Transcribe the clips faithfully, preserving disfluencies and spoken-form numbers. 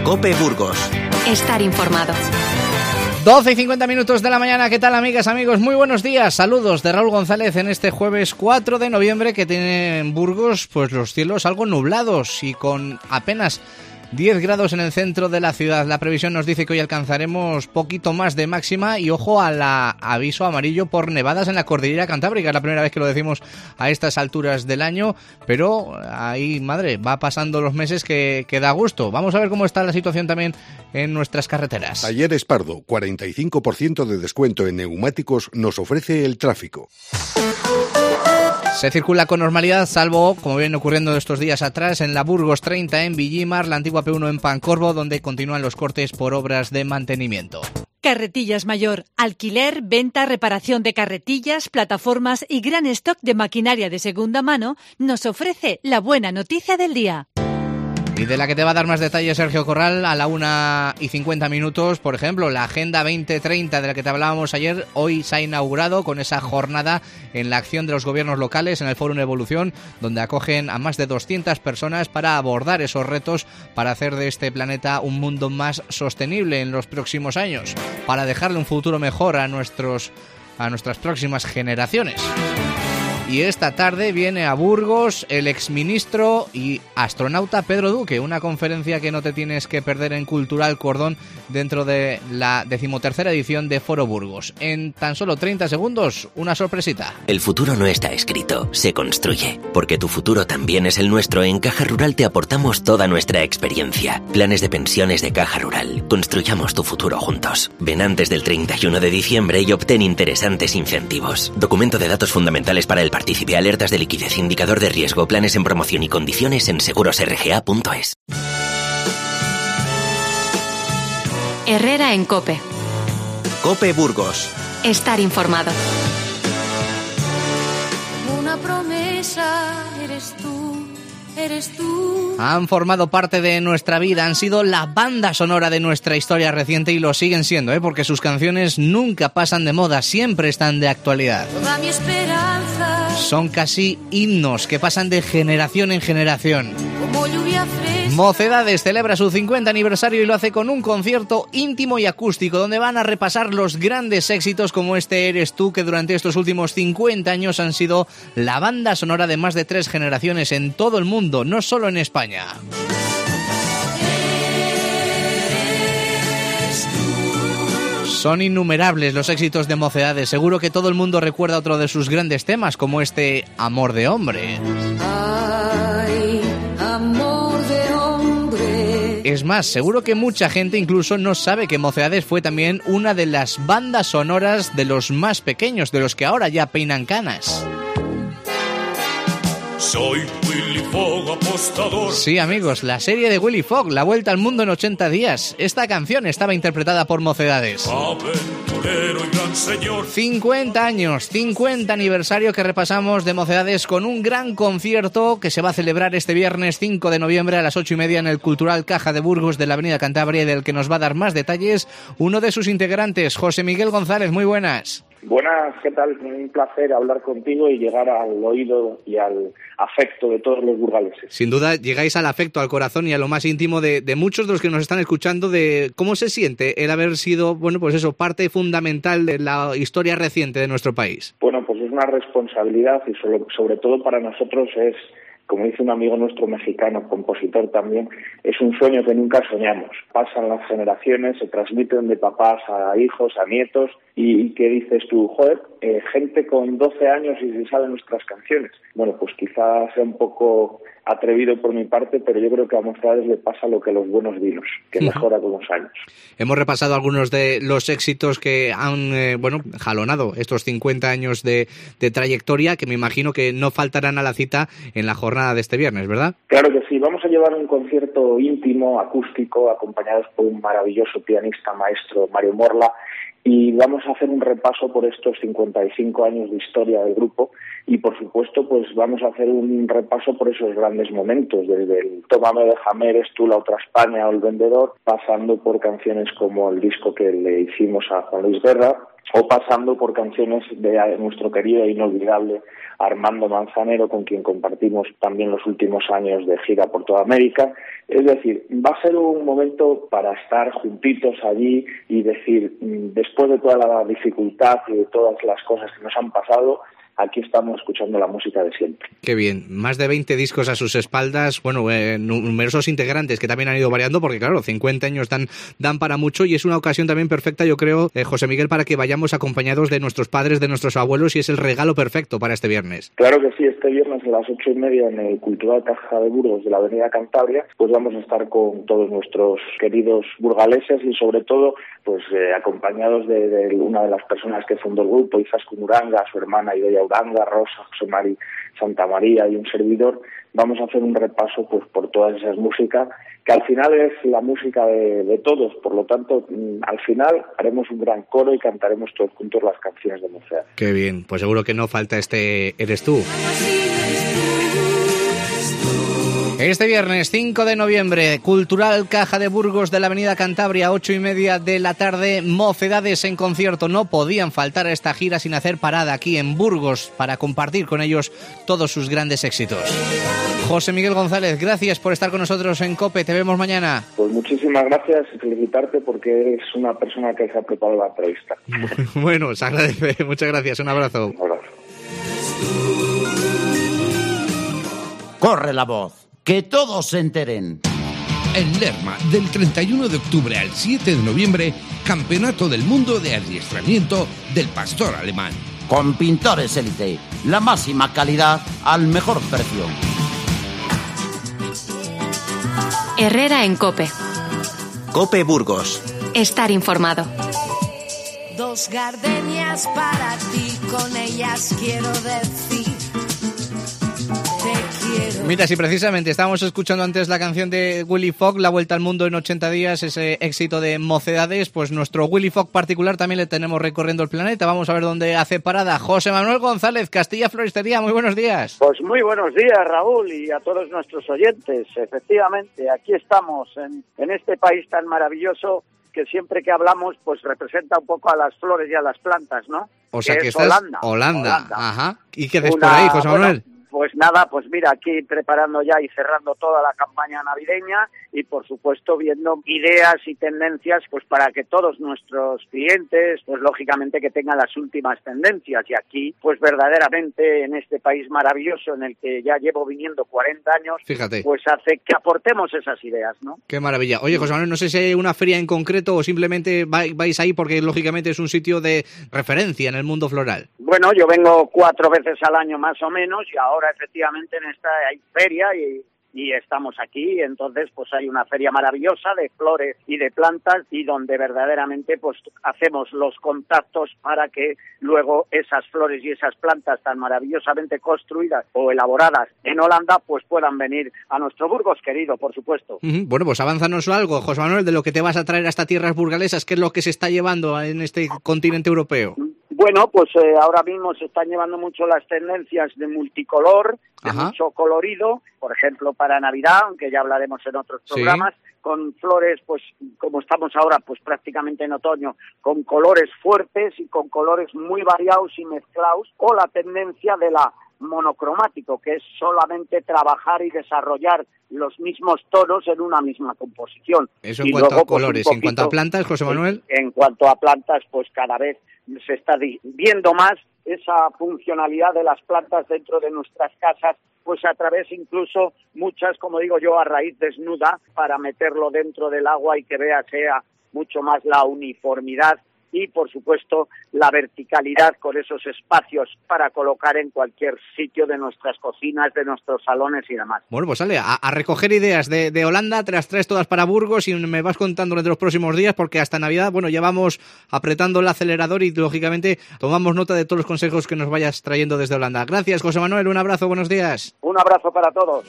COPE Burgos. Estar informado. doce y cincuenta minutos de la mañana. ¿Qué tal, amigas, amigos? Muy buenos días. Saludos de Raúl González en este jueves cuatro de noviembre, que tiene en Burgos pues los cielos algo nublados y con apenas diez grados en el centro de la ciudad. La previsión nos dice que hoy alcanzaremos poquito más de máxima y ojo al aviso amarillo por nevadas en la cordillera cantábrica. Es la primera vez que lo decimos a estas alturas del año, pero ahí, madre, va pasando los meses que, que da gusto. Vamos a ver cómo está la situación también en nuestras carreteras. Talleres Pardo, cuarenta y cinco por ciento de descuento en neumáticos nos ofrece el tráfico. Se circula con normalidad, salvo, como viene ocurriendo estos días atrás, en la Burgos treinta en Villimar, la antigua P uno en Pancorbo, donde continúan los cortes por obras de mantenimiento. Carretillas Mayor. Alquiler, venta, reparación de carretillas, plataformas y gran stock de maquinaria de segunda mano nos ofrece la buena noticia del día. Y de la que te va a dar más detalles Sergio Corral a la una y cincuenta minutos. Por ejemplo, la Agenda veinte treinta de la que te hablábamos ayer, hoy se ha inaugurado con esa jornada en la acción de los gobiernos locales en el Fórum Evolución, donde acogen a más de doscientas personas para abordar esos retos para hacer de este planeta un mundo más sostenible en los próximos años, para dejarle un futuro mejor a nuestros a nuestras próximas generaciones. Y esta tarde viene a Burgos el exministro y astronauta Pedro Duque, una conferencia que no te tienes que perder en Cultural Cordón dentro de la decimotercera edición de Foro Burgos. En tan solo treinta segundos, una sorpresita. El futuro no está escrito, se construye. Porque tu futuro también es el nuestro, en Caja Rural te aportamos toda nuestra experiencia. Planes de pensiones de Caja Rural. Construyamos tu futuro juntos. Ven antes del treinta y uno de diciembre y obtén interesantes incentivos. Documento de datos fundamentales para el Participe, alertas de liquidez, indicador de riesgo, planes en promoción y condiciones en seguros r g a punto es. Herrera en COPE. COPE Burgos. Estar informado. Una promesa eres tú, eres tú. Han formado parte de nuestra vida, han sido la banda sonora de nuestra historia reciente y lo siguen siendo, ¿eh? Porque sus canciones nunca pasan de moda, siempre están de actualidad. Toda mi esperanza. Son casi himnos que pasan de generación en generación. Como lluvia fresca. Mocedades celebra su cincuenta aniversario y lo hace con un concierto íntimo y acústico donde van a repasar los grandes éxitos como este Eres tú, que durante estos últimos cincuenta años han sido la banda sonora de más de tres generaciones en todo el mundo, no solo en España. Son innumerables los éxitos de Mocedades. Seguro que todo el mundo recuerda otro de sus grandes temas, como este Amor de Hombre. Ay, amor de hombre. Es más, seguro que mucha gente incluso no sabe que Mocedades fue también una de las bandas sonoras de los más pequeños, de los que ahora ya peinan canas. Soy Willy Fogg, apostador. Sí, amigos, la serie de Willy Fogg, La Vuelta al Mundo en ochenta días. Esta canción estaba interpretada por Mocedades. Aventurero y gran señor. cincuenta años, cincuenta aniversario que repasamos de Mocedades con un gran concierto que se va a celebrar este viernes cinco de noviembre a las ocho y media en el Cultural Caja de Burgos de la Avenida Cantabria, y del que nos va a dar más detalles uno de sus integrantes, José Miguel González. Muy buenas. Buenas, ¿qué tal? Un placer hablar contigo y llegar al oído y al afecto de todos los burgaleses. Sin duda llegáis al afecto, al corazón y a lo más íntimo de, de muchos de los que nos están escuchando, de cómo se siente el haber sido, bueno, pues eso, parte fundamental de la historia reciente de nuestro país. Bueno, pues es una responsabilidad y sobre, sobre todo para nosotros es, como dice un amigo nuestro mexicano, compositor también, es un sueño que nunca soñamos. Pasan las generaciones, se transmiten de papás a hijos, a nietos, y ¿qué dices tú? Joder, eh, gente con doce años y se saben nuestras canciones. Bueno, pues quizás sea un poco atrevido por mi parte, pero yo creo que a Mocedades le pasa lo que a los buenos vinos, que mejora con los años. Hemos repasado algunos de los éxitos que han, eh, bueno, jalonado estos cincuenta años de, de trayectoria, que me imagino que no faltarán a la cita en la jornada de este viernes, ¿verdad? Claro que sí, vamos a llevar un concierto íntimo, acústico, acompañados por un maravilloso pianista maestro, Mario Morla, y vamos a hacer un repaso por estos cincuenta y cinco años de historia del grupo y, por supuesto, pues vamos a hacer un repaso por esos grandes momentos, desde el Tómame, déjame, Eres tú, La otra España o El vendedor, pasando por canciones como el disco que le hicimos a Juan Luis Guerra, o pasando por canciones de nuestro querido e inolvidable Armando Manzanero, con quien compartimos también los últimos años de gira por toda América. Es decir, va a ser un momento para estar juntitos allí y decir, después de toda la dificultad y de todas las cosas que nos han pasado, aquí estamos escuchando la música de siempre. Qué bien, más de veinte discos a sus espaldas, bueno, eh, numerosos integrantes que también han ido variando, porque claro, cincuenta años dan, dan para mucho, y es una ocasión también perfecta, yo creo, eh, José Miguel, para que vayamos acompañados de nuestros padres, de nuestros abuelos, y es el regalo perfecto para este viernes. Claro que sí, este viernes a las ocho y media en el Cultural Caja de Burgos de la Avenida Cantabria, pues vamos a estar con todos nuestros queridos burgaleses y sobre todo pues eh, acompañados de, de una de las personas que fundó el grupo, Izaskun Uranga, su hermana Idoia Uranga, Rosa, José Mari Santa María y un servidor. Vamos a hacer un repaso pues por todas esas músicas, que al final es la música de, de todos, por lo tanto, al final haremos un gran coro y cantaremos todos juntos las canciones de Mocedades. Qué bien, pues seguro que no falta este Eres Tú. Este viernes cinco de noviembre, Cultural Caja de Burgos de la Avenida Cantabria, ocho y media de la tarde, Mocedades en concierto. No podían faltar a esta gira sin hacer parada aquí en Burgos para compartir con ellos todos sus grandes éxitos. José Miguel González, gracias por estar con nosotros en COPE. Te vemos mañana. Pues muchísimas gracias y felicitarte porque eres una persona que se ha preparado la entrevista. Bueno, se agradece. Muchas gracias. Un abrazo. Un abrazo. Corre la voz. Que todos se enteren. En Lerma, del treinta y uno de octubre al siete de noviembre, Campeonato del Mundo de Adiestramiento del Pastor Alemán. Con Pintores Élite, la máxima calidad al mejor precio. Herrera en COPE. COPE Burgos. Estar informado. Dos gardenias para ti, con ellas quiero decir. Mira, si precisamente estábamos escuchando antes la canción de Willy Fogg, La Vuelta al Mundo en ochenta días, ese éxito de Mocedades, pues nuestro Willy Fogg particular también le tenemos recorriendo el planeta. Vamos a ver dónde hace parada. José Manuel González, Castilla Floristería, muy buenos días. Pues muy buenos días, Raúl, y a todos nuestros oyentes. Efectivamente, aquí estamos en, en este país tan maravilloso que siempre que hablamos pues representa un poco a las flores y a las plantas, ¿no? O sea que, que es estás Holanda. Holanda. Holanda. Ajá. ¿Y qué haces Una, por ahí, José Manuel? Bueno, pues nada, pues mira, aquí preparando ya y cerrando toda la campaña navideña y por supuesto viendo ideas y tendencias pues para que todos nuestros clientes pues lógicamente que tengan las últimas tendencias, y aquí pues verdaderamente en este país maravilloso en el que ya llevo viniendo cuarenta años, fíjate, pues hace que aportemos esas ideas, ¿no? Qué maravilla. Oye, José Manuel, no sé si hay una feria en concreto o simplemente vais ahí porque lógicamente es un sitio de referencia en el mundo floral. Bueno, yo vengo cuatro veces al año más o menos y ahora efectivamente en esta hay feria y, y estamos aquí, entonces pues hay una feria maravillosa de flores y de plantas y donde verdaderamente pues hacemos los contactos para que luego esas flores y esas plantas tan maravillosamente construidas o elaboradas en Holanda pues puedan venir a nuestro Burgos querido, por supuesto. Uh-huh. Bueno, pues avánzanos algo, José Manuel, de lo que te vas a traer hasta tierras burgalesas, ¿qué es lo que se está llevando en este continente europeo? Bueno, pues eh, ahora mismo se están llevando mucho las tendencias de multicolor, de Ajá. mucho colorido, por ejemplo para Navidad, aunque ya hablaremos en otros programas, sí. Con flores, pues como estamos ahora, pues prácticamente en otoño, con colores fuertes y con colores muy variados y mezclados, o la tendencia de la monocromático, que es solamente trabajar y desarrollar los mismos tonos en una misma composición. Eso en y cuanto luego, a colores. Pues, poquito, en cuanto a plantas, José Manuel. En, en cuanto a plantas, pues cada vez se está viendo más esa funcionalidad de las plantas dentro de nuestras casas, pues a través incluso muchas, como digo yo, a raíz desnuda, para meterlo dentro del agua y que vea sea mucho más la uniformidad y, por supuesto, la verticalidad con esos espacios para colocar en cualquier sitio de nuestras cocinas, de nuestros salones y demás. Bueno, pues sale, a, a recoger ideas de, de Holanda, te las traes todas para Burgos y me vas contando durante los próximos días, porque hasta Navidad, bueno, ya vamos apretando el acelerador y, lógicamente, tomamos nota de todos los consejos que nos vayas trayendo desde Holanda. Gracias, José Manuel, un abrazo, buenos días. Un abrazo para todos.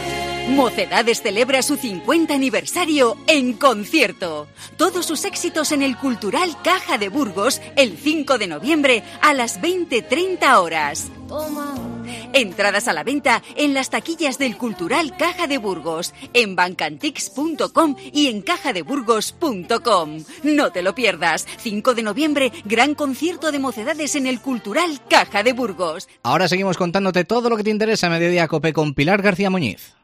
Mocedades celebra su cincuenta aniversario en concierto. Todos sus éxitos en el Cultural Caja de Burgos el cinco de noviembre a las veinte treinta horas. Entradas a la venta en las taquillas del Cultural Caja de Burgos, en bancantix punto com y en caja de burgos punto com. No te lo pierdas. cinco de noviembre, gran concierto de mocedades en el Cultural Caja de Burgos. Ahora seguimos contándote todo lo que te interesa a Mediodía Cope con Pilar García Muñiz.